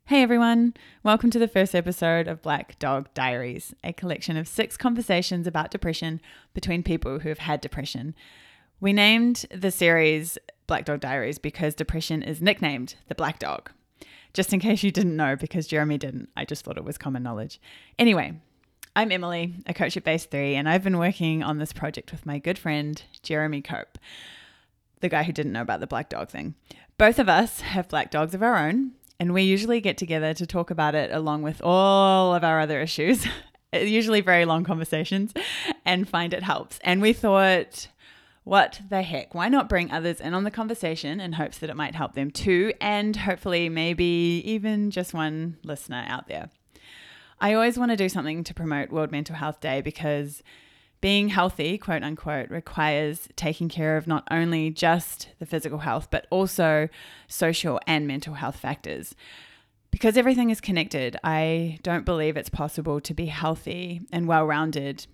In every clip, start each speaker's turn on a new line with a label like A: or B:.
A: Hey everyone, welcome to the first episode of Black Dog Diaries, a collection of 6 conversations about depression between people who have had depression. We named the series Black Dog Diaries because depression is nicknamed the Black Dog. Just in case you didn't know, because Jeremy didn't, I just thought it was common knowledge. Anyway, I'm Emily, a coach at Base 3, and I've been working on this project with my good friend, Jeremy Cope, the guy who didn't know about the Black Dog thing. Both of us have black dogs of our own, and we usually get together to talk about it along with all of our other issues, usually very long conversations, and find it helps. And we thought, what the heck? Why not bring others in on the conversation in hopes that it might help them too, and hopefully maybe even just one listener out there. I always want to do something to promote World Mental Health Day because being healthy, quote unquote, requires taking care of not only just the physical health, but also social and mental health factors. Because everything is connected, I don't believe it's possible to be healthy and well-rounded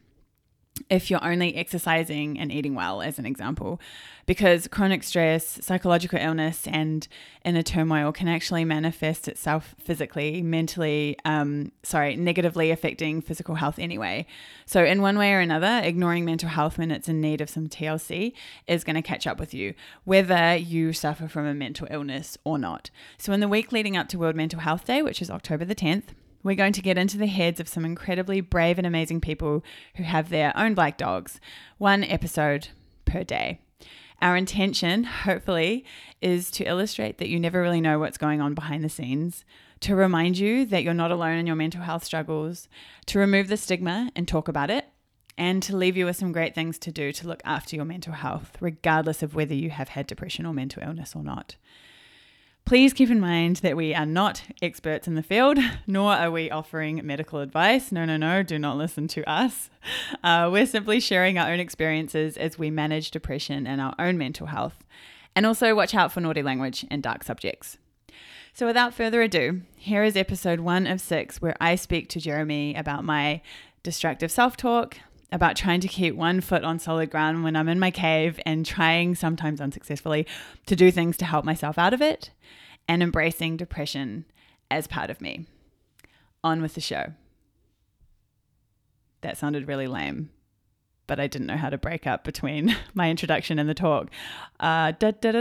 A: if you're only exercising and eating well, as an example, because chronic stress, psychological illness, and inner turmoil can actually manifest itself physically, mentally, negatively affecting physical health anyway. So in one way or another, ignoring mental health when it's in need of some TLC is going to catch up with you, whether you suffer from a mental illness or not. So in the week leading up to World Mental Health Day, which is October the 10th, we're going to get into the heads of some incredibly brave and amazing people who have their own black dogs, one episode per day. Our intention, hopefully, is to illustrate that you never really know what's going on behind the scenes, to remind you that you're not alone in your mental health struggles, to remove the stigma and talk about it, and to leave you with some great things to do to look after your mental health, regardless of whether you have had depression or mental illness or not. Please keep in mind that we are not experts in the field, nor are we offering medical advice. No, do not listen to us. We're simply sharing our own experiences as we manage depression and our own mental health. And also watch out for naughty language and dark subjects. So without further ado, here is episode 1 of 6, where I speak to Jeremy about my destructive self-talk, about trying to keep one foot on solid ground when I'm in my cave and trying, sometimes unsuccessfully, to do things to help myself out of it, and embracing depression as part of me. On with the show. That sounded really lame, but I didn't know how to break up between my introduction and the talk. How's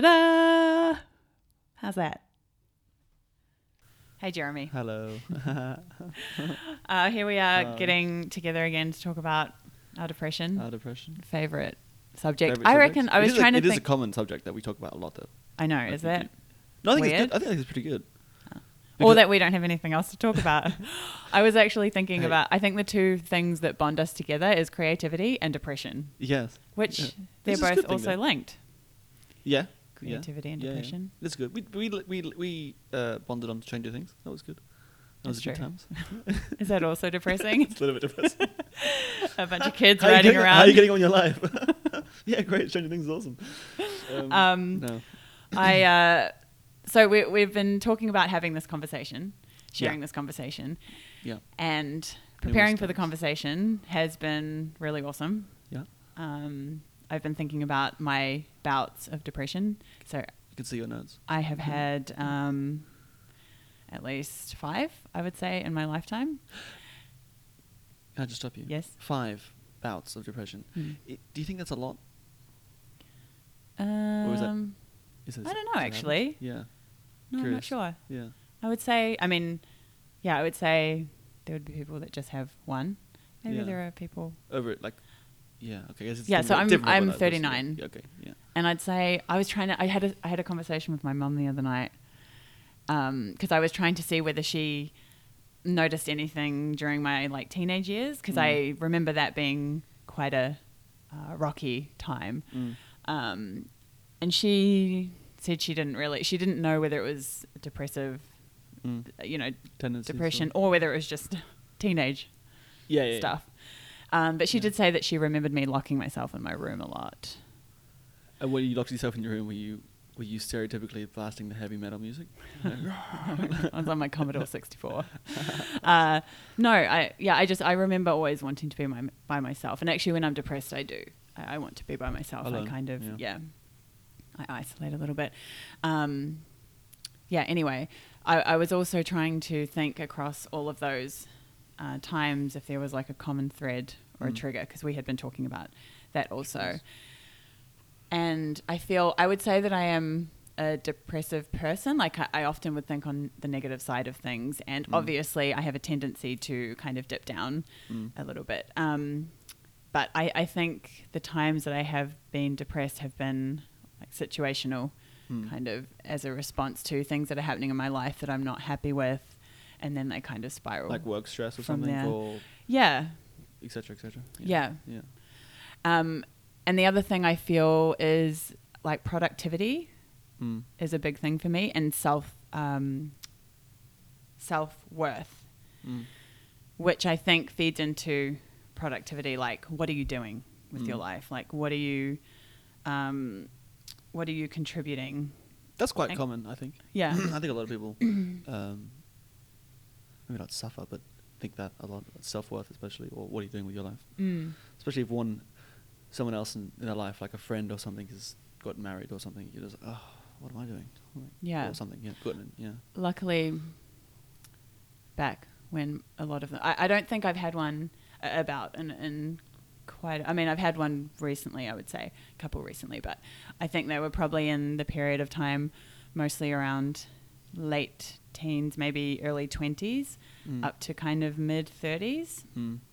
A: that? Hey, Jeremy.
B: Hello.
A: Here we are getting together again to talk about our depression.
B: Our depression.
A: Favorite subject. I reckon I was trying to think.
B: It is a common subject that we talk about a lot, though.
A: I know. Is that
B: No, I think
A: weird?
B: it's good. I think it's pretty good.
A: Or that we don't have anything else to talk about. I was actually thinking about, I think the two things that bond us together is creativity and depression.
B: Yes.
A: Which they're both also linked.
B: Yeah.
A: Creativity and depression.
B: Yeah. That's good. We bonded on Stranger Things. That was good. That was good times.
A: Is that also depressing?
B: It's a little bit depressing.
A: A bunch of kids riding around.
B: How are you getting on your life? Yeah, great. Stranger Things is awesome.
A: No. So we've been talking about having this conversation, sharing this conversation.
B: Yeah.
A: And preparing for the conversation has been really awesome.
B: Yeah.
A: I've been thinking about my bouts of depression. So
B: you can see your notes.
A: I have had at least 5, I would say, in my lifetime.
B: Can I just stop you?
A: Yes.
B: 5 bouts of depression. Do you think that's a lot?
A: Or
B: is that,
A: I don't know, actually.
B: Yeah.
A: No, I'm not sure.
B: Yeah.
A: I would say, I would say there would be people that just have one. Maybe there are people.
B: Over it, like, yeah, okay.
A: So I'm 39.
B: Yeah, okay, yeah.
A: And I'd say I had a conversation with my mum the other night because I was trying to see whether she noticed anything during my teenage years, because I remember that being quite a rocky time. And she said she didn't know whether it was depressive, depression, or whether it was just teenage stuff. But she did say that she remembered me locking myself in my room a lot.
B: And when you locked yourself in your room, were you stereotypically blasting the heavy metal music?
A: I was on my Commodore 64. I remember always wanting to be by myself. And actually when I'm depressed, I do. I want to be by myself.
B: Alone.
A: I kind of, I isolate a little bit. Anyway, I was also trying to think across all of those times if there was like a common thread or a trigger, because we had been talking about that also.
B: Yes.
A: And I would say that I am a depressive person. Like I often would think on the negative side of things, and obviously I have a tendency to kind of dip down a little bit. But I think the times that I have been depressed have been like situational, kind of as a response to things that are happening in my life that I'm not happy with, and then they kind of spiral.
B: Like work stress or
A: from
B: something,
A: there.
B: or
A: Yeah.
B: et cetera, et cetera.
A: Yeah.
B: Yeah.
A: And the other thing I feel is like productivity is a big thing for me, and self-worth, which I think feeds into productivity. Like, what are you doing with your life? Like, what are you contributing?
B: That's quite common, I think.
A: Yeah.
B: I think a lot of people, maybe not suffer, but think that a lot. Self-worth, especially, or what are you doing with your life? Especially if someone else in their life, like a friend or something, has gotten married or something, you're just like, oh, what am I doing?
A: Yeah.
B: Or something, yeah, good, yeah.
A: Luckily, back when a lot of them, I don't think I've had one about in quite, I mean, I've had one recently, I would say, a couple recently, but I think they were probably in the period of time mostly around late teens, maybe early 20s, up to kind of mid 30s.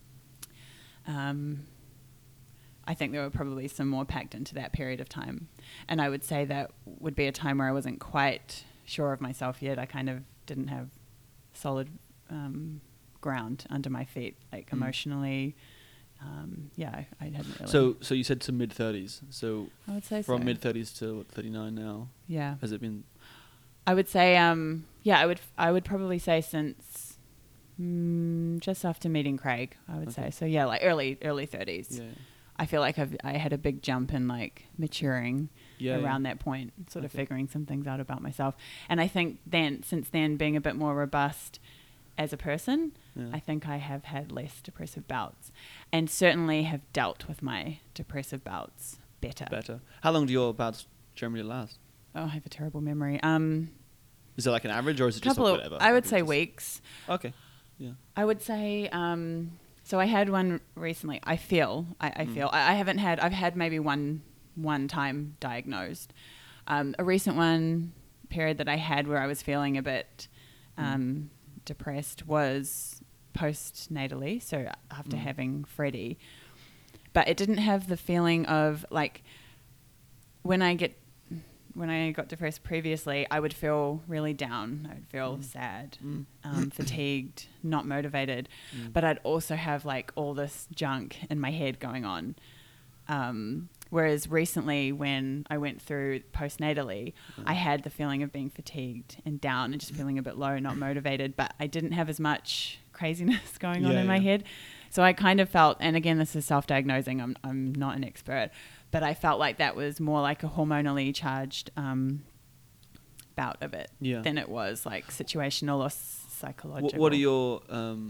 A: I think there were probably some more packed into that period of time. And I would say that would be a time where I wasn't quite sure of myself yet. I kind of didn't have solid ground under my feet, like emotionally. I hadn't really.
B: So you said to mid 30s. So
A: I would say
B: from
A: so.
B: mid 30s to what, 39 now.
A: Yeah.
B: Has it been?
A: I would say, I would probably say since just after meeting Craig, I would say. So yeah, like early 30s.
B: Yeah.
A: I feel like I had a big jump in like maturing around that point, sort of figuring some things out about myself. And I think since then, being a bit more robust as a person, I think I have had less depressive bouts, and certainly have dealt with my depressive bouts better.
B: How long do your bouts generally last?
A: Oh, I have a terrible memory.
B: Is it like an average, or is it just like whatever?
A: I would
B: Like
A: say
B: just
A: weeks.
B: Okay. Yeah.
A: I would say, so I had one recently. I feel I've had maybe one time diagnosed. A recent one period that I had where I was feeling a bit depressed was postnatally, so after having Freddie. But it didn't have the feeling of like when I got depressed previously, I would feel really down. I would feel sad, fatigued, not motivated. But I'd also have like all this junk in my head going on. Whereas recently when I went through postnatally, I had the feeling of being fatigued and down and just feeling a bit low, not motivated, but I didn't have as much craziness going on in my head. So I kind of felt, and again, this is self-diagnosing, I'm not an expert, but I felt like that was more like a hormonally charged bout of it than it was like situational or psychological.
B: What are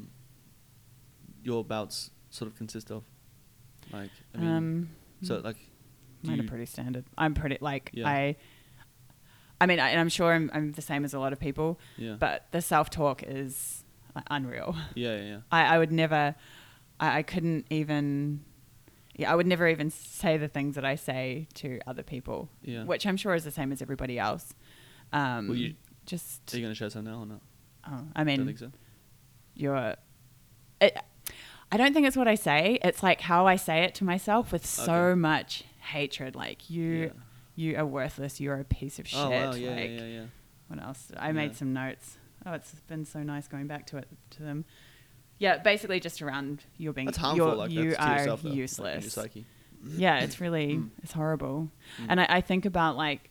B: your bouts sort of consist of? Like, I mean, so like,
A: mine are pretty standard. I'm pretty like I mean, I'm sure I'm the same as a lot of people.
B: Yeah.
A: But the self-talk is like, unreal.
B: Yeah.
A: I would never. I couldn't even. Yeah, I would never even say the things that I say to other people. Yeah. Which I'm sure is the same as everybody else.
B: Are you going to share some now or not?
A: I mean,
B: don't think so.
A: I don't think it's what I say. It's like how I say it to myself with so much hatred. Like you are worthless. You're a piece of shit.
B: Oh wow,
A: yeah. What else? I made some notes. Oh, it's been so nice going back to them. Yeah, basically just around you being.
B: That's harmful.
A: You
B: that's
A: are
B: to yourself,
A: useless.
B: Like, your psyche.
A: Yeah, it's really it's horrible. And I think about like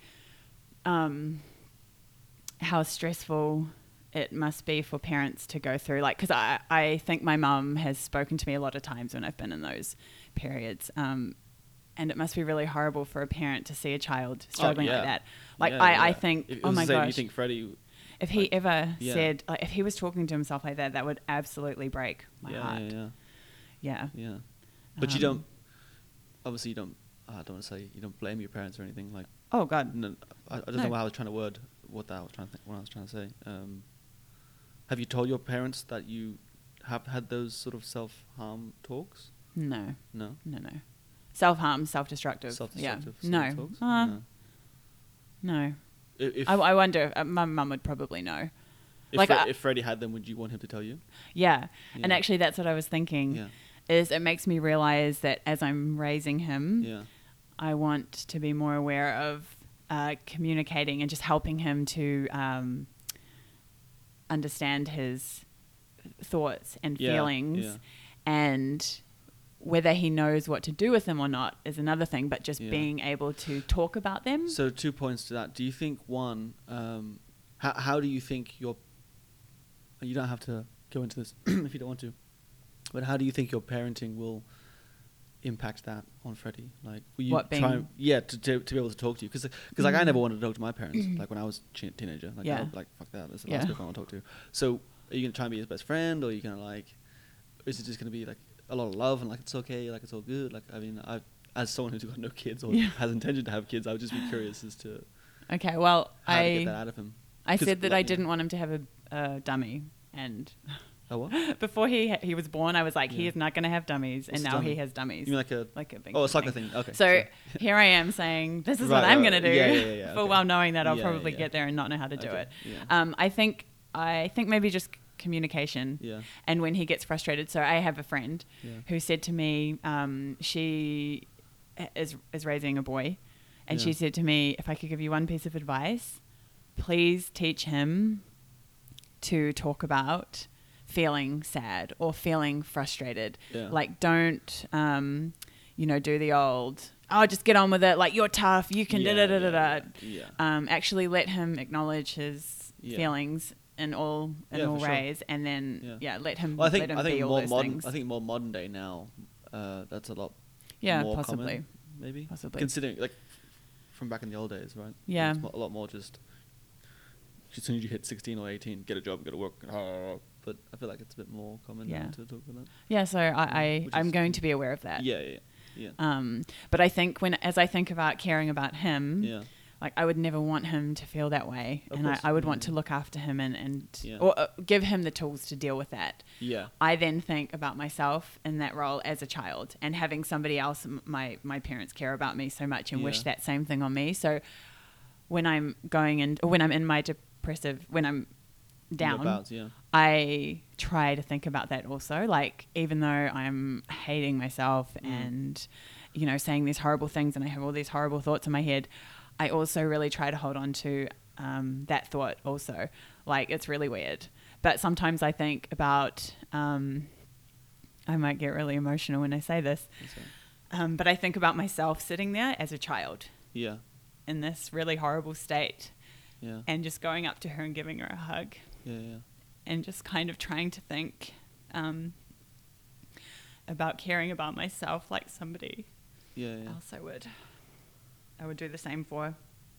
A: how stressful it must be for parents to go through, like, because I think my mum has spoken to me a lot of times when I've been in those periods, and it must be really horrible for a parent to see a child struggling like that. Like I think, oh my gosh,
B: you think Freddie,
A: if he ever said, like, if he was talking to himself like that, that would absolutely break my heart. Yeah.
B: But you don't. Obviously, you don't. I don't want to say you don't blame your parents or anything. Like,
A: oh God,
B: no, I don't know how I was trying to word what I was trying to say. Have you told your parents that you have had those sort of self-harm talks?
A: No.
B: No.
A: Self-harm, self-destructive.
B: Self-destructive.
A: Yeah.
B: sort
A: No.
B: of talks?
A: No.
B: If
A: I wonder. My mum would probably know.
B: if Freddie had them, would you want him to tell you?
A: Yeah.
B: Yeah.
A: And actually, that's what I was thinking.
B: Yeah.
A: Is it makes me realize that as I'm raising him,
B: Yeah.
A: I want to be more aware of communicating and just helping him to understand his thoughts and
B: Yeah,
A: feelings,
B: yeah.
A: and whether he knows what to do with them or not is another thing, but just
B: Yeah.
A: being able to talk about them.
B: So 2 points to that. Do you think how do you think you don't have to go into this if you don't want to, but how do you think your parenting will impact that on Freddie? Like, will you
A: What,
B: try?
A: being-
B: Yeah, to be able to talk to you, because like I never wanted to talk to my parents. Like when I was teenager, like
A: Yeah.
B: like fuck that, that's the
A: Yeah.
B: last people I want to talk to. So are you gonna try and be his best friend, or are you gonna like, is it just gonna be like a lot of love and like it's okay, like it's all good? Like I mean, as someone who's got no kids or
A: Yeah.
B: has intention to have kids, I would just be curious as to
A: Okay, well,
B: how to get that out of him.
A: I
B: 'Cause,
A: said that
B: like,
A: I
B: yeah.
A: didn't want him to have a dummy, and
B: Oh what?
A: before he was born, I was like, he
B: Yeah.
A: is not going to have dummies,
B: What's
A: and
B: a
A: now
B: dummy?
A: he has dummies.
B: You mean like a
A: Like a big
B: a soccer thing? Okay.
A: So
B: sure.
A: here I am saying, this is
B: Right,
A: what I'm
B: right,
A: going to do,
B: yeah,
A: full
B: okay.
A: well knowing that I'll
B: Yeah,
A: probably
B: yeah.
A: get there and not know how to do
B: Okay,
A: it.
B: yeah.
A: I think maybe just communication.
B: Yeah.
A: And when he gets frustrated, so I have a friend
B: Yeah.
A: who said to me, she is raising a boy, and
B: Yeah.
A: she said to me, if I could give you one piece of advice, please teach him to talk about feeling sad or feeling frustrated.
B: Yeah.
A: Like, don't, do the old, oh, just get on with it. Like, you're tough. You can da-da-da-da-da.
B: Yeah.
A: Actually let him acknowledge his
B: Yeah.
A: feelings in all
B: Yeah, for sure.
A: ways, and then let him
B: Well, I think
A: let him
B: I think
A: be all
B: more
A: those
B: modern.
A: things.
B: I think more modern day now. That's a lot.
A: Yeah,
B: more
A: possibly.
B: common, maybe.
A: Possibly.
B: Considering like from back in the old days, right?
A: Yeah.
B: It's a lot more just. As soon as you hit 16 or 18, get a job, go to work. But I feel like it's a bit more common
A: Yeah.
B: now to talk about that.
A: Yeah, so
B: Which
A: I'm
B: is-
A: going to be aware of that.
B: Yeah.
A: But I think as I think about caring about him,
B: Yeah.
A: like I would never want him to feel that way,
B: Of
A: and
B: course,
A: I would
B: yeah.
A: want to look after him and
B: Yeah.
A: or give him the tools to deal with that.
B: Yeah.
A: I then think about myself in that role as a child, and having somebody else, my parents care about me so much and wish
B: Yeah.
A: that same thing on me. So when I'm in my depressive, when I'm down,
B: Thereabouts, yeah.
A: I try to think about that also. Like, even though I'm hating myself and, saying these horrible things and I have all these horrible thoughts in my head, I also really try to hold on to that thought also. Like, it's really weird. But sometimes I think about, I might get really emotional when I say this,
B: That's right.
A: but I think about myself sitting there as a child
B: Yeah.
A: in this really horrible state
B: Yeah.
A: and just going up to her and giving her a hug.
B: Yeah.
A: And just kind of trying to think about caring about myself like somebody
B: Yeah.
A: else I would do the same for.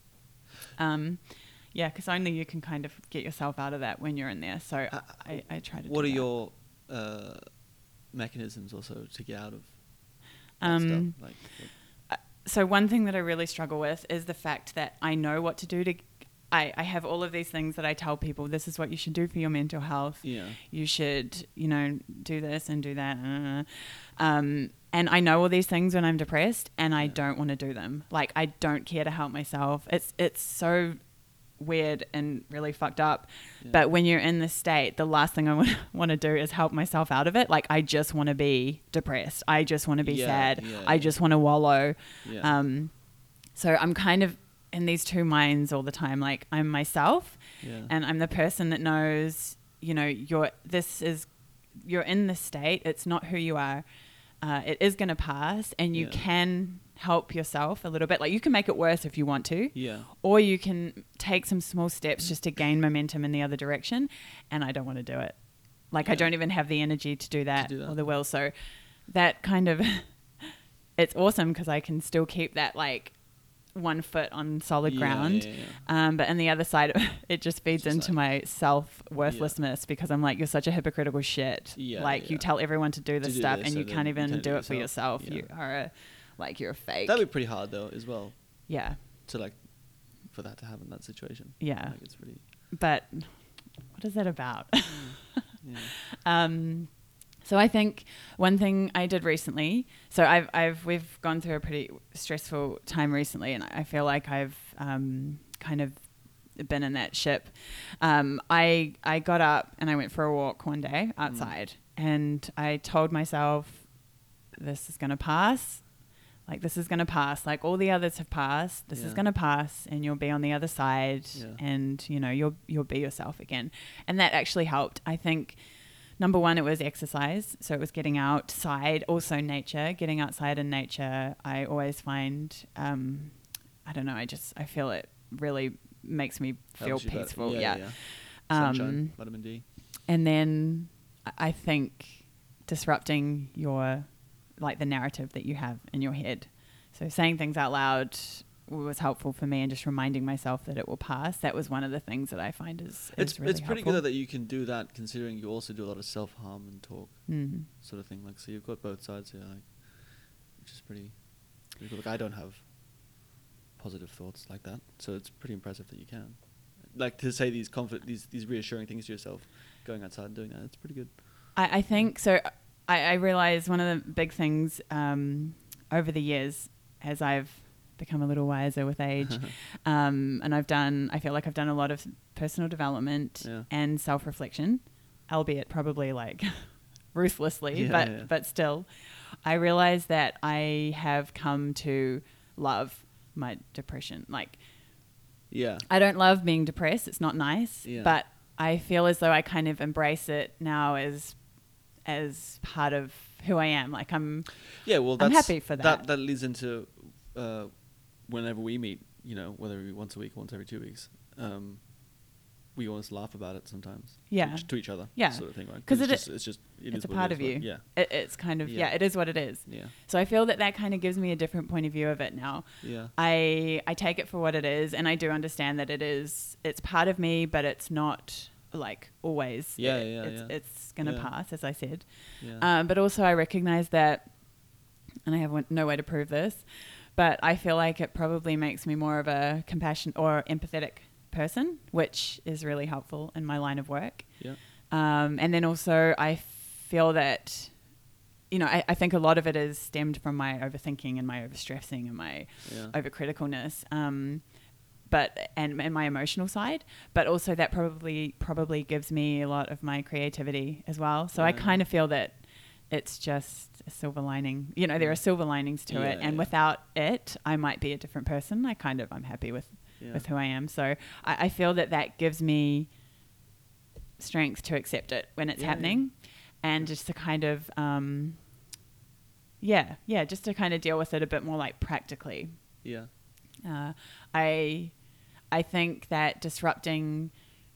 A: Because only you can kind of get yourself out of that when you're in there. So I try to
B: What
A: do
B: are
A: that.
B: your mechanisms also to get out of that
A: Um,
B: stuff?
A: So one thing that I really struggle with is the fact that I know what to do to... I have all of these things that I tell people, this is what you should do for your mental health.
B: Yeah.
A: You should, do this and do that. And I know all these things when I'm depressed, and I don't want to do them. Like, I don't care to help myself. It's so weird and really fucked up.
B: Yeah.
A: But when you're in this state, the last thing I want to do is help myself out of it. Like, I just want to be depressed. I just want to be sad. I just want to wallow.
B: Yeah.
A: So I'm kind of in these two minds all the time. Like, I'm myself,
B: Yeah.
A: and I'm the person that knows, you're in this state. It's not who you are. It is going to pass, and you
B: Yeah.
A: can help yourself a little bit. Like, you can make it worse if you want to,
B: Yeah.
A: or you can take some small steps just to gain momentum in the other direction. And I don't want to do it. Like, I don't even have the energy to do that, or the will. So that kind of, it's awesome because I can still keep that, like, 1 foot on solid ground.
B: Yeah.
A: But on the other side, it just feeds
B: Just
A: into my self-worthlessness because I'm like, you're such a hypocritical shit.
B: Yeah,
A: like, you
B: yeah.
A: tell everyone to do this stuff, and
B: so
A: you
B: then
A: can't
B: you
A: even
B: can't
A: do it for yourself.
B: Yeah.
A: You are you're a fake.
B: That'd be pretty hard though, as well,
A: Yeah.
B: to like for that to happen in that situation.
A: Yeah.
B: Like it's pretty.
A: But what is that about?
B: Yeah.
A: So I think one thing I did recently, so we've gone through a pretty stressful time recently, and I feel like I've kind of been in that ship. I got up and I went for a walk one day outside, and I told myself, this is going to pass. Like, this is going to pass. Like, all the others have passed. This is going to pass, and you'll be on the other side, and, you know, you'll be yourself again. And that actually helped. I think, number one, it was exercise. So it was getting outside, also nature, getting outside in nature. I always find, I don't know, I feel it really makes me feel peaceful. Yeah.
B: Sunshine, vitamin D.
A: And then I think disrupting the narrative that you have in your head. So saying things out loud was helpful for me, and just reminding myself that it will pass. That was one of the things that I find is really
B: it's pretty
A: helpful.
B: good that you can do that, considering you also do a lot of self-harm and talk sort of thing. Like, so you've got both sides here, like, which is pretty cool. Like, I don't have positive thoughts like that, so it's pretty impressive that you can. Like, to say these reassuring things to yourself, going outside and doing that, it's pretty good.
A: I think so. I realize one of the big things over the years, as I've become a little wiser with age, and I feel like I've done a lot of personal development and self-reflection, albeit probably like ruthlessly, but still, I realize that I have come to love my depression. Like, I don't love being depressed. It's not nice, but I feel as though I kind of embrace it now as part of who I am. Like, I'm happy for that.
B: That leads into whenever we meet, you know, whether we once a week or once every 2 weeks, we always laugh about it sometimes. To each other. Sort of thing, right? Because it's
A: a part of you.
B: Yeah.
A: It's kind of, it is what it is.
B: Yeah.
A: So I feel that kind of gives me a different point of view of it now.
B: Yeah.
A: I take it for what it is, and I do understand that it's part of me, but it's not like always. It's going to pass, as I said.
B: Yeah.
A: But also I recognize that, and I have no way to prove this, but I feel like it probably makes me more of a compassionate or empathetic person, which is really helpful in my line of work.
B: Yeah.
A: And then also I feel that, you know, I think a lot of it is stemmed from my overthinking and my overstressing and my overcriticalness. And my emotional side, but also that probably gives me a lot of my creativity as well. So I kind of feel that it's just a silver lining. You know, there are silver linings to it, and without it, I might be a different person. I'm happy with who I am. So I feel that gives me strength to accept it when it's happening, and just to kind of just to kind of deal with it a bit more like practically.
B: Yeah.
A: I think that disrupting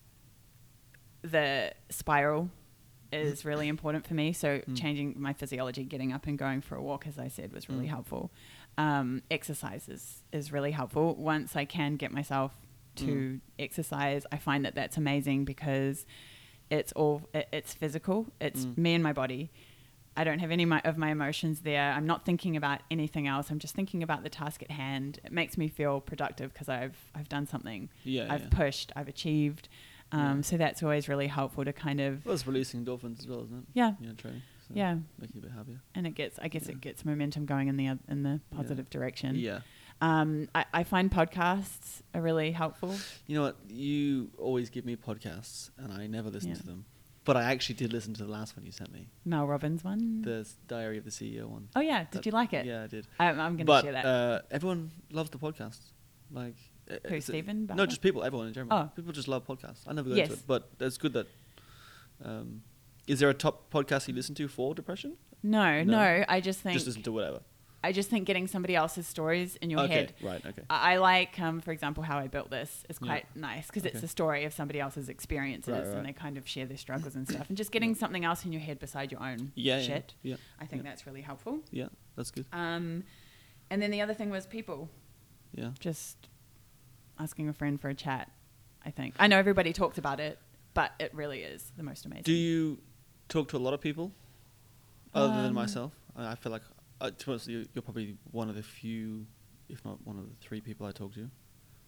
A: the spiral is really important for me. So changing my physiology, getting up and going for a walk, as I said, was really helpful. Exercise is really helpful. Once I can get myself to exercise, I find that that's amazing, because it's physical. It's me and my body. I don't have any of my emotions there. I'm not thinking about anything else. I'm just thinking about the task at hand. It makes me feel productive because I've done something. I've pushed. I've achieved. So that's always really helpful to kind of.
B: Well, it's releasing endorphins as well, isn't it?
A: Yeah.
B: Training. So making you a bit happier.
A: And it gets momentum going in the positive direction.
B: Yeah.
A: I find podcasts are really helpful.
B: You know what? You always give me podcasts, and I never listen to them. But I actually did listen to the last one you sent me.
A: Mel Robbins one?
B: The Diary of the CEO one.
A: Oh, yeah. Did you like it?
B: Yeah, I did.
A: I'm going to share that.
B: Everyone loves the podcasts. Like,
A: who, Stephen?
B: No, just people, everyone in general.
A: Oh.
B: People just love podcasts. I never go into it. But it's good that... is there a top podcast you listen to for depression?
A: No. I just think...
B: Just listen to whatever.
A: I just think getting somebody else's stories in your head.
B: Right, okay.
A: I like, for example, How I Built This is quite nice, because it's a story of somebody else's experiences, and they kind of share their struggles and stuff. And just getting something else in your head beside your own shit.
B: Yeah.
A: I think that's really helpful.
B: Yeah, that's good.
A: And then the other thing was people.
B: Yeah.
A: Just asking a friend for a chat, I think. I know everybody talks about it, but it really is the most amazing.
B: Do you talk to a lot of people other than myself? I feel like... to be honest, you're probably one of the few, if not one of the three people I talk to.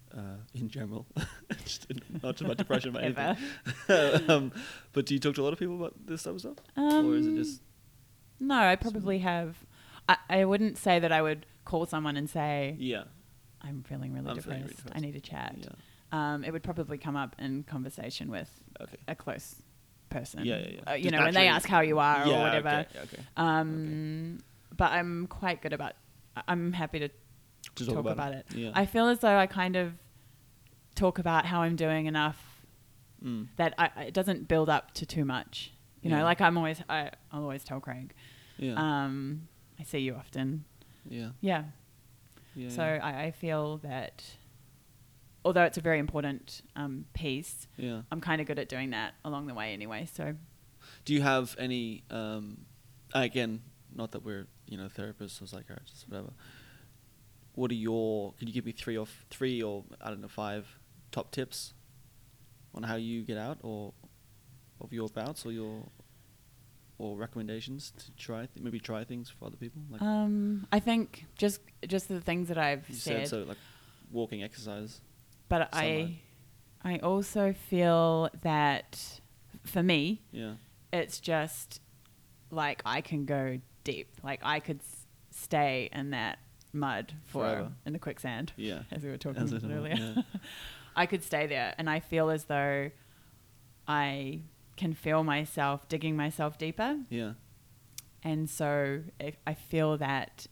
B: in general, not just about depression, but
A: Ever.
B: anything. But do you talk to a lot of people about this type of stuff, or is it just?
A: No, I probably have. I wouldn't say that I would call someone and say,
B: Yeah.
A: I'm feeling really depressed. I need a chat.
B: Yeah.
A: It would probably come up in conversation with
B: Okay.
A: a close person.
B: Yeah.
A: You
B: Just
A: know, when they
B: naturally-
A: ask how you are or whatever.
B: Okay.
A: But I'm quite good about. I'm happy to
B: To
A: talk about it.
B: Yeah.
A: I feel as though I kind of talk about how I'm doing enough that it doesn't build up to too much. You know,
B: Yeah.
A: like I'll always tell Craig.
B: Yeah.
A: I see you often.
B: Yeah.
A: Yeah.
B: Yeah.
A: So I feel that although it's a very important piece,
B: Yeah.
A: I'm kind of good at doing that along the way anyway. So
B: Do you have any? Again, not that we're therapists or psychiatrists, whatever. What are your? Could you give me three or I don't know 5 top tips on how you get out or of your bouts or recommendations to maybe try things for other people? Like
A: I think just the things that I've
B: you
A: said.
B: so like walking, exercise.
A: But
B: sunlight.
A: I also feel that for me,
B: Yeah.
A: it's just like I can go deep. Like I could stay in that mud
B: Forever.
A: in the quicksand,
B: Yeah.
A: as we were talking
B: As
A: about
B: it were,
A: earlier.
B: yeah.
A: I could stay there, and I feel as though I can feel myself digging myself deeper.
B: Yeah.
A: And so I feel that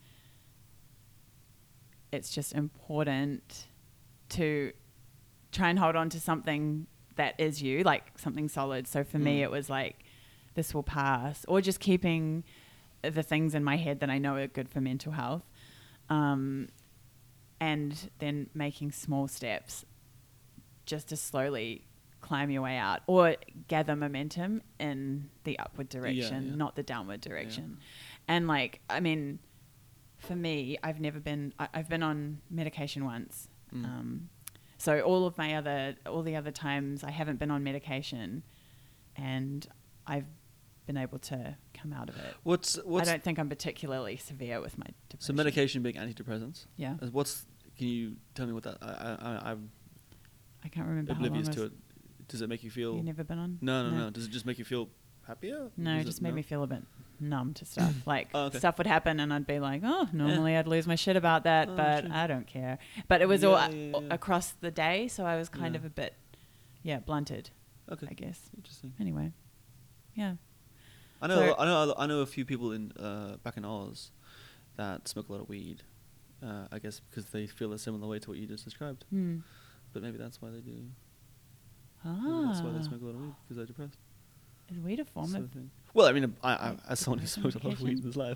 A: it's just important to try and hold on to something that is you, like something solid. So for me, it was like, this will pass, or just keeping the things in my head that I know are good for mental health. And then making small steps just to slowly climb your way out or gather momentum in the upward direction, not the downward direction. And like, I mean, for me, I've been on medication once. So all the other times I haven't been on medication, and I've been able to come out of it.
B: What's
A: I don't think I'm particularly severe with my depression.
B: so medication being antidepressants?
A: Yeah.
B: Can you tell me what that? I'm
A: I can't remember
B: oblivious
A: how long
B: to it. Does it make you feel?
A: You've never been on?
B: No. Does it just make you feel happier?
A: No, it just made me feel a bit numb to stuff. Like stuff would happen and I'd be like, oh, normally I'd lose my shit about that, but
B: sure.
A: I don't care. But it was all across the day, so I was kind of a bit, blunted.
B: Okay.
A: I guess.
B: Interesting.
A: Anyway, yeah.
B: I know a few people in back in Oz that smoke a lot of weed. I guess because they feel a similar way to what you just described. But maybe that's why they do. Maybe that's why they smoke a lot of weed, because they're depressed.
A: Is weed a form
B: Sort
A: of
B: of thing. Well, I mean, I as someone who smoked a lot of weed in his life,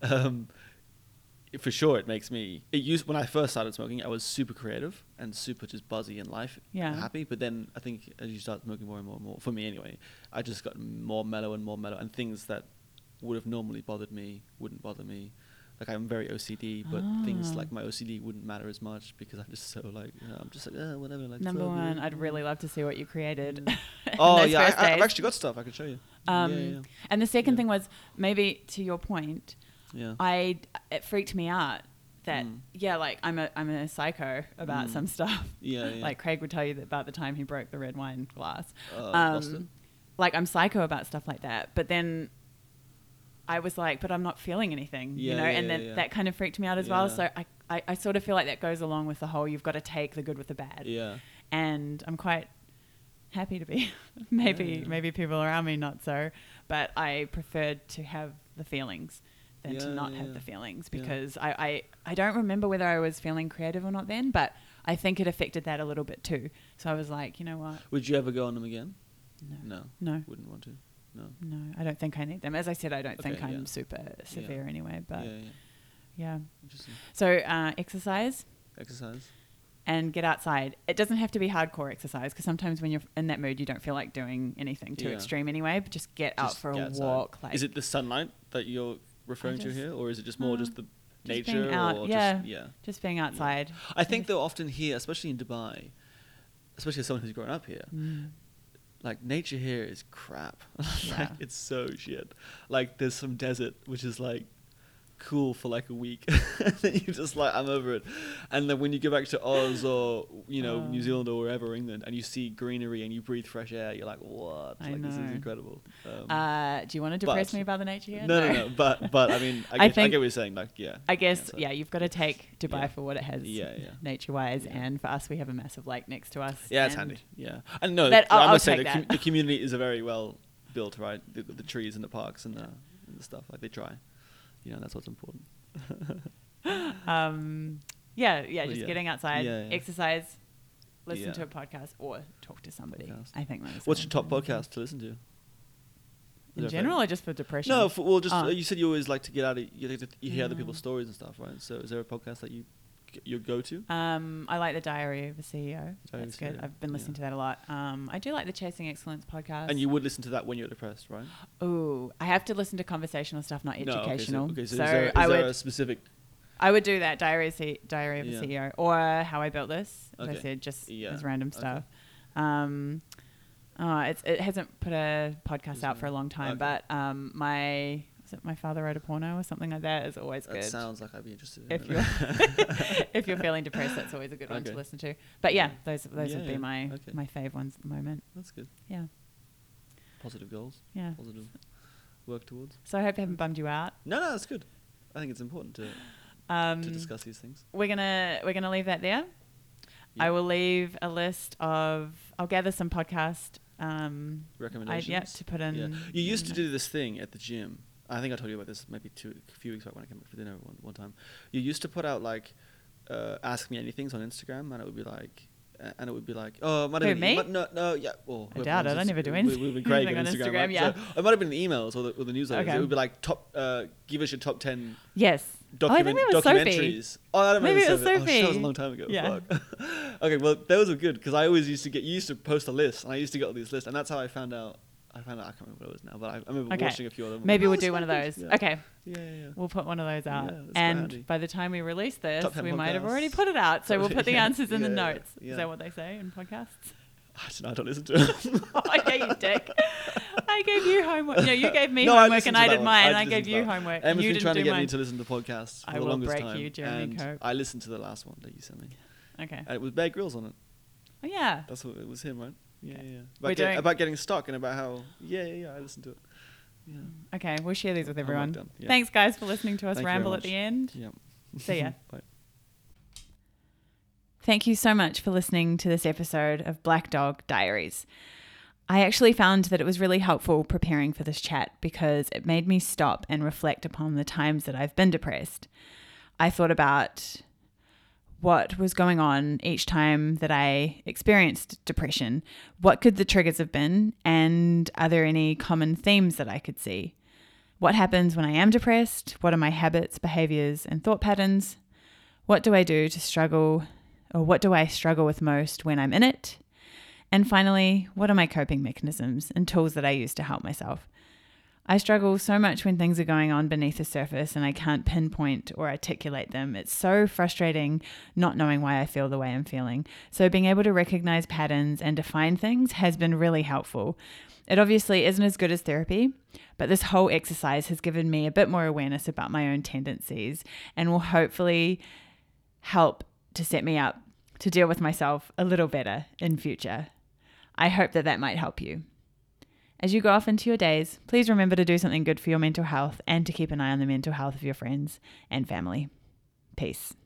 B: for sure it makes me. When I first started smoking, I was super creative and super just buzzy in life, and happy. But then I think as you start smoking more and more and more, for me anyway, I just got more mellow, and things that would have normally bothered me wouldn't bother me. Like I'm very OCD, but things like my OCD wouldn't matter as much because I'm just so like, I'm just like, whatever. Like
A: number one, I'd really love to see what you created.
B: Oh yeah, I've actually got stuff I could show you.
A: And the second thing was, maybe to your point, it freaked me out that like I'm a psycho about some stuff. Like Craig would tell you that about the time he broke the red wine glass. Like I'm psycho about stuff like that, but then I was like, but I'm not feeling anything, you know, and then that kind of freaked me out as well. So I sort of feel like that goes along with the whole, you've got to take the good with the bad.
B: Yeah.
A: And I'm quite happy to be, maybe people around me not so, but I preferred to have the feelings than to not have the feelings, because I don't remember whether I was feeling creative or not then, but I think it affected that a little bit too. So I was like, you know what?
B: Would you ever go on them again?
A: No.
B: Wouldn't want to.
A: No, I don't think I need them. As I said, I don't think I'm super severe anyway, but yeah.
B: Interesting.
A: So exercise and get outside. It doesn't have to be hardcore exercise, because sometimes when you're in that mood, you don't feel like doing anything too extreme anyway, but just get out for a walk. Like,
B: is it the sunlight that you're referring to here, or is it just more just the nature?
A: Being out,
B: or
A: just being outside.
B: Yeah. I think they'll often here, especially in Dubai, especially as someone who's grown up here, like nature here is crap. Like it's so shit. Like there's some desert which is like cool for like a week. And then you're just like, I'm over it. And then when you go back to Oz or, New Zealand or wherever, England, and you see greenery and you breathe fresh air, you're like, what?
A: I
B: Like, this is
A: know.
B: incredible.
A: Do you want to depress me about the nature here?
B: No. But I mean, I get what you're saying. Like, yeah.
A: I guess,
B: so-
A: you've got to take Dubai for what it has nature-wise.
B: Yeah.
A: And for us, we have a massive lake next to us.
B: Yeah, it's
A: and
B: handy. Yeah. And no,
A: That-
B: I
A: I'll
B: must say
A: take that.
B: the community is a very well built, right? The trees and the parks and the stuff. Like, they try. That's what's important.
A: Just getting outside, exercise, listen
B: Yeah.
A: to a podcast, or talk to somebody.
B: Podcast.
A: I think that's
B: What's your top
A: important.
B: podcast to listen to?
A: In general, or just for depression?
B: No, you said you always like to get out of, you hear other people's stories and stuff, right? So is there a podcast that you go to?
A: I like the Diary of a CEO.
B: Diary
A: That's
B: of a
A: good.
B: CEO,
A: I've been listening to that a lot. I do like the Chasing Excellence podcast.
B: And you would listen to that when you're depressed, right?
A: Ooh, I have to listen to conversational stuff, not educational.
B: So is
A: so
B: there a specific?
A: I would do that Diary of a CEO or How I Built This. As I
B: Okay.
A: said, just
B: Yeah.
A: as random
B: Okay.
A: stuff. It hasn't put a podcast out for a long time,
B: Okay.
A: but my father wrote a porno or something like that is always
B: That
A: good.
B: sounds like I'd be interested.
A: If
B: in
A: you're
B: it.
A: if you're feeling depressed, that's always a good one to
B: Okay.
A: listen to. But yeah, those
B: Yeah,
A: would be my
B: okay.
A: my fave ones at the moment.
B: That's good.
A: Yeah,
B: Positive goals.
A: yeah.
B: Positive work towards.
A: So I hope I haven't bummed you out.
B: No, that's good. I think it's important to discuss these things.
A: We're gonna leave that there.
B: Yeah.
A: I will leave a list of. I'll gather some podcast.
B: Recommendations.
A: To put in.
B: Yeah. You used to do this thing at the gym. I think I told you about this maybe a few weeks back when I came back for dinner one time. You used to put out like, ask me anythings on Instagram, and it would be like, oh, it might have
A: Who,
B: been
A: me?
B: No, yeah. Well,
A: I doubt it. I never do anything
B: We've been Craig
A: on
B: on
A: Instagram,
B: Instagram, right?
A: yeah.
B: So it might have been the emails or the newsletters.
A: Okay.
B: It would be like give us your top 10
A: Yes. I think it was Sophie.
B: documentaries. Oh, I don't
A: Maybe
B: remember
A: it was
B: Oh, shit, that was a
A: Sophie.
B: long time ago.
A: Yeah.
B: Fuck. Okay, well, those were good because I always you used to post a list, and I used to get all these lists, and that's how I found out. I can't remember what it was now, but I remember
A: Okay.
B: watching a few of them.
A: Maybe
B: Like,
A: we'll
B: oh,
A: do
B: this
A: one of
B: might be-
A: those.
B: Yeah.
A: Okay.
B: Yeah.
A: We'll put one of those out.
B: Yeah, that's
A: and
B: handy.
A: by the time we release this,
B: Top 10
A: we might have
B: podcasts.
A: already put it out. So we'll put the
B: Yeah.
A: answers in the
B: Yeah,
A: notes.
B: yeah.
A: Is that what they say in podcasts?
B: I don't know. I don't listen to it.
A: Oh, yeah, you dick. I gave you homework. No, you gave me
B: No, I
A: homework
B: listened
A: and
B: to
A: I
B: that
A: did
B: one.
A: mine.
B: I
A: And I
B: did
A: gave
B: listen to
A: you
B: that.
A: homework.
B: Emma's
A: You
B: been
A: didn't
B: trying to
A: do
B: get
A: mine.
B: me to listen to podcasts for
A: I
B: the
A: will
B: longest
A: break
B: time.
A: you, Jeremy
B: and
A: Cope.
B: I listened to the last one that you sent me.
A: Okay.
B: And it was Bear Grylls on it.
A: Oh, yeah.
B: That's what it was him, right? Yeah,
A: Okay.
B: yeah.
A: We're doing-
B: About getting stuck and about how I listened to it. Yeah.
A: Okay, we'll share these with everyone.
B: done, yeah.
A: Thanks, guys, for listening to us
B: Thank you very
A: ramble at
B: much.
A: the end.
B: Yeah.
A: See ya.
B: Bye.
A: Thank you so much for listening to this episode of Black Dog Diaries. I actually found that it was really helpful preparing for this chat because it made me stop and reflect upon the times that I've been depressed. I thought about what was going on each time that I experienced depression. What could the triggers have been? And are there any common themes that I could see? What happens when I am depressed? What are my habits, behaviors, and thought patterns? What do I do to struggle, or what do I struggle with most when I'm in it? And finally, what are my coping mechanisms and tools that I use to help myself? I struggle so much when things are going on beneath the surface and I can't pinpoint or articulate them. It's so frustrating not knowing why I feel the way I'm feeling. So being able to recognize patterns and define things has been really helpful. It obviously isn't as good as therapy, but this whole exercise has given me a bit more awareness about my own tendencies and will hopefully help to set me up to deal with myself a little better in future. I hope that might help you. As you go off into your days, please remember to do something good for your mental health and to keep an eye on the mental health of your friends and family. Peace.